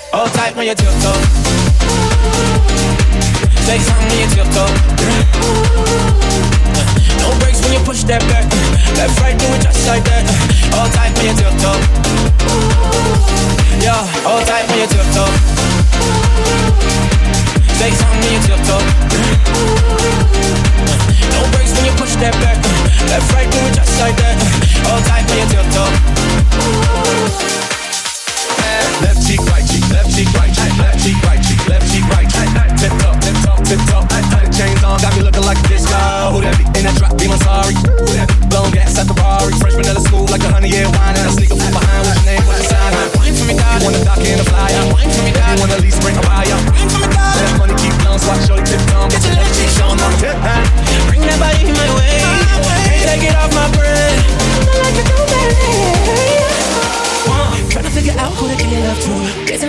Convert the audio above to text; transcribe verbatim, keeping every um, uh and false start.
Hold tight when you tiptoe. Say something when you tiptoe. No breaks when you push that back. Left, right, do it just like that. Hold tight when you tiptoe. Yeah, hold tight when you tiptoe. Say something when you tiptoe. No breaks when you push that back. Left, right, do it just like that. Hold tight when you tiptoe. Left cheek, right